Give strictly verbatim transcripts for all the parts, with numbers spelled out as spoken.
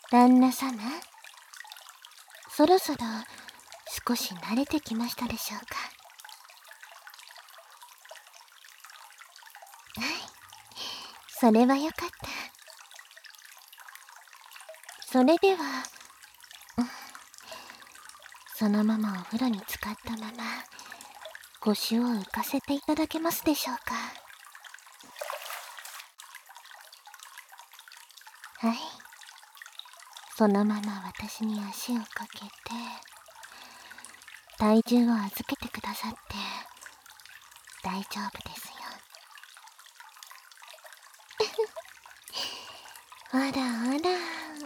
旦那様、そろそろ少し慣れてきましたでしょうか。はい、それはよかった。それでは、うん、そのままお風呂に浸かったまま腰を浮かせていただけますでしょうか。はい、そのまま私に足をかけて体重を預けてくださって大丈夫ですよ。あらあら、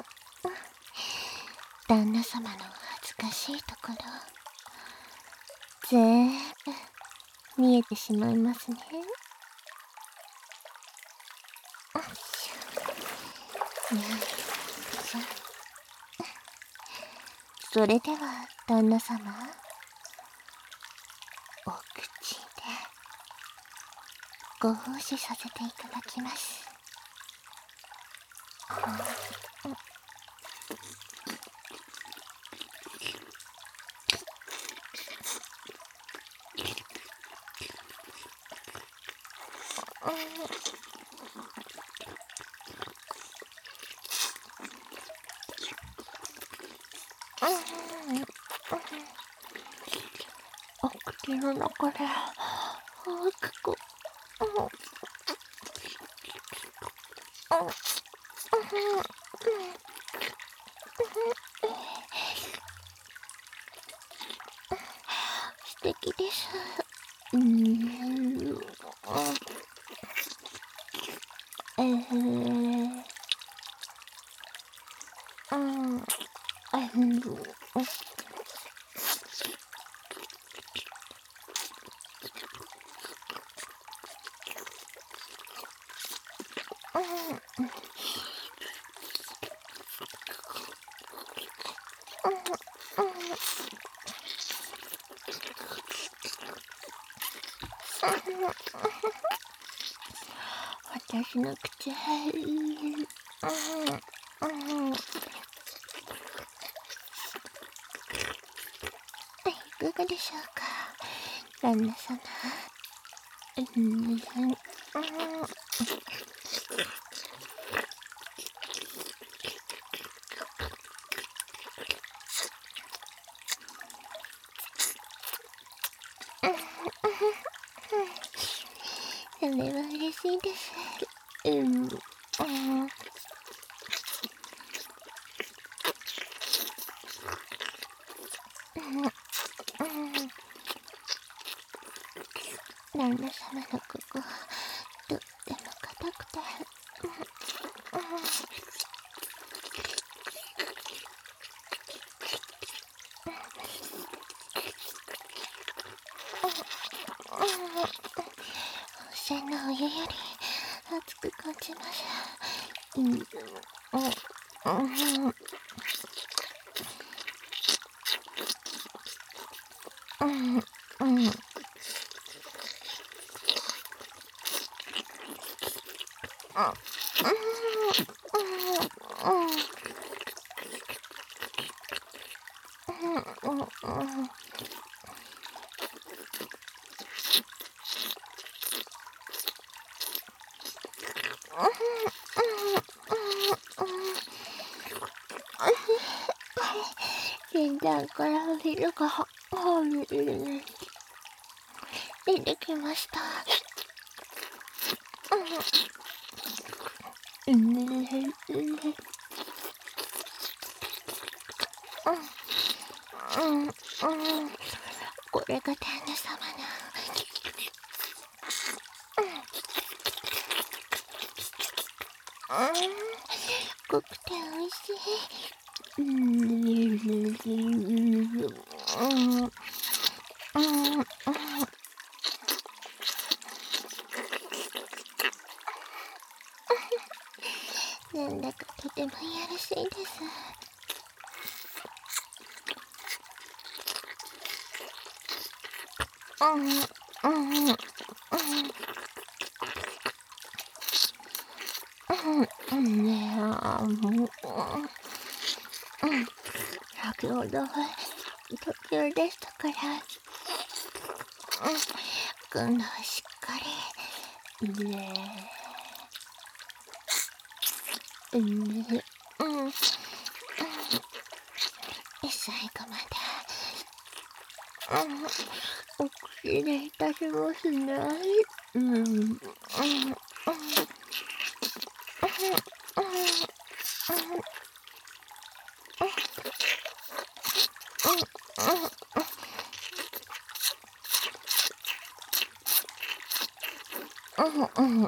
旦那様の恥ずかしいところぜーぶ見えてしまいますね。よいしょよいしょ。それでは旦那様、お口でご奉仕させていただきます。うん、お口の中で大きく、うんうん素敵です。うーん、えー、うん、うん、私の口、うん、うん、いかがでしょうか、旦那様。うん、うん、それは嬉しいです。うん、うん、旦那様のここ、とっても硬くて、温泉のお湯より熱く感じます。うん、うん、うん、うん、うん、全然から汁がはみ出てきました。うん、うん、うん、これが旦那様の、うん、濃くて美味しい。うん、うん、なんだかとてもいやらしいです。うん、うん、うん、うん、ねえ、もう、 うん。先ほどは途中でしたから、うん。今度はしっかり、ねえ、ねえ、うん、うん。最後まで、うん。お口でいたしますね。うん、うん、うん、うん、うん、うん、うん、うん、うん。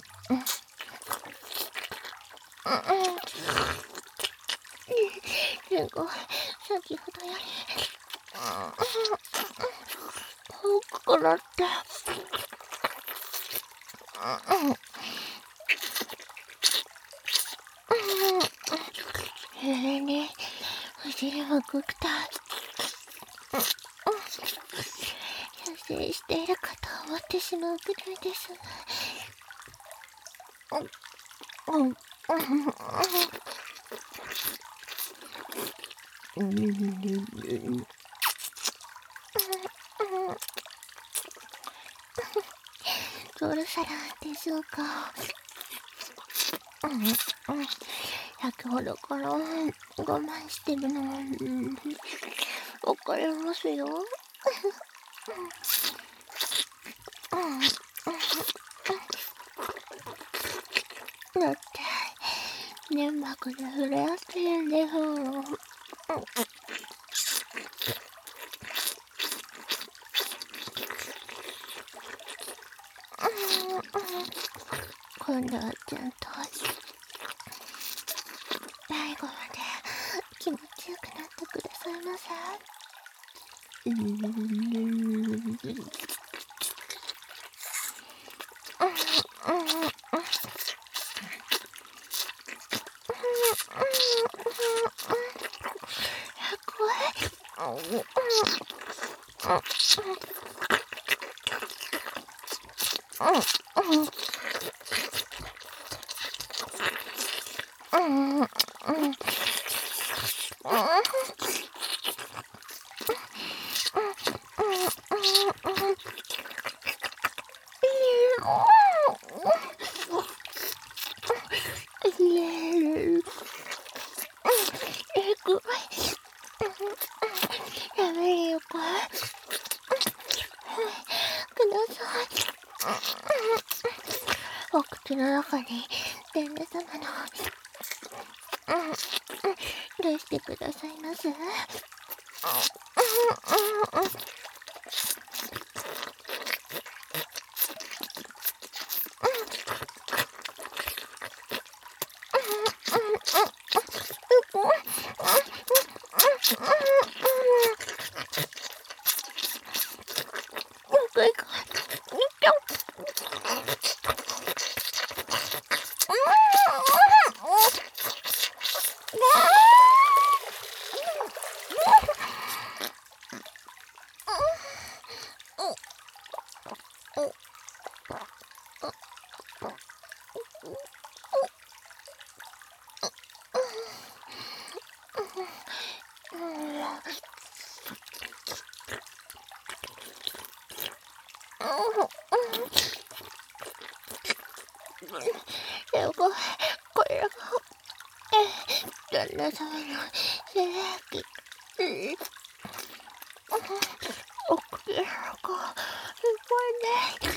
すごい、先ほどより、大きくなって、それに、お尻もぐくと、射精しているかと思ってしまうくらいです。うん、うん、うん、うん。どうしたらでしょうか。うん、うん。先ほどから我慢してるのは、うん、わかりますよ。うん、うん、だって、粘膜で触れ合ってるんですもの。うん、今度はちゃんと最後まで気持ちよくなってくださいませ。うん、うん、うん、やめるよ、これ。ください。お口の中に旦那様の、うん、出してくださいます。やばい、これが、え、旦那様の性癖。うん、お口の中、すごいね。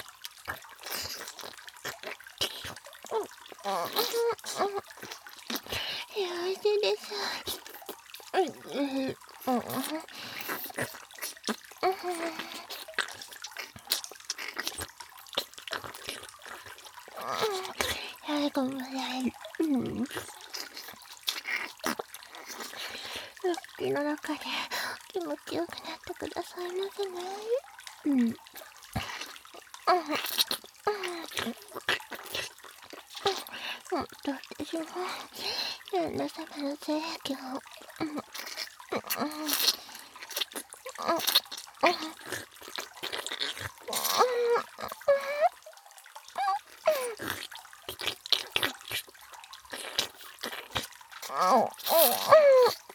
よろしいです。うん、うん、うん。最後まで、うん。口の中で気持ちよくなってくださいませね。うん。うん。うん。私も旦那様の性癖を、うん、うん、うん、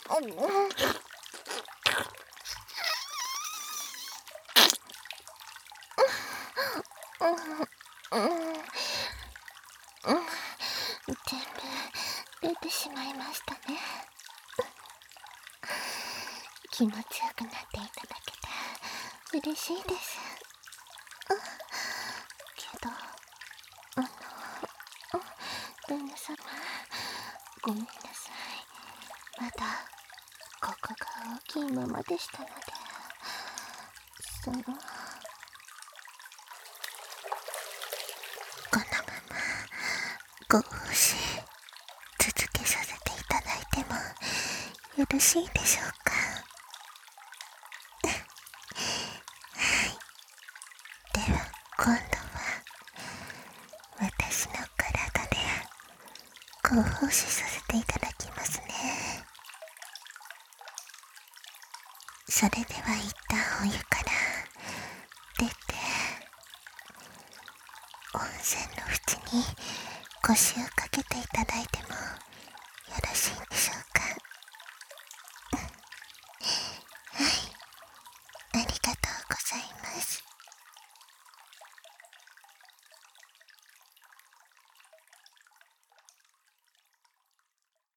全部出てしまいましたね。気持ちよくなっていただけて嬉しいです。けど、あの、旦那様、ごめんなさい。まだここが大きいままでしたので、その、このままご奉仕続けさせていただいてもよろしいでしょうか。では今度は私の体でご奉仕させていただきますね。それでは一旦お湯から出て、温泉の縁に腰をかけていただいても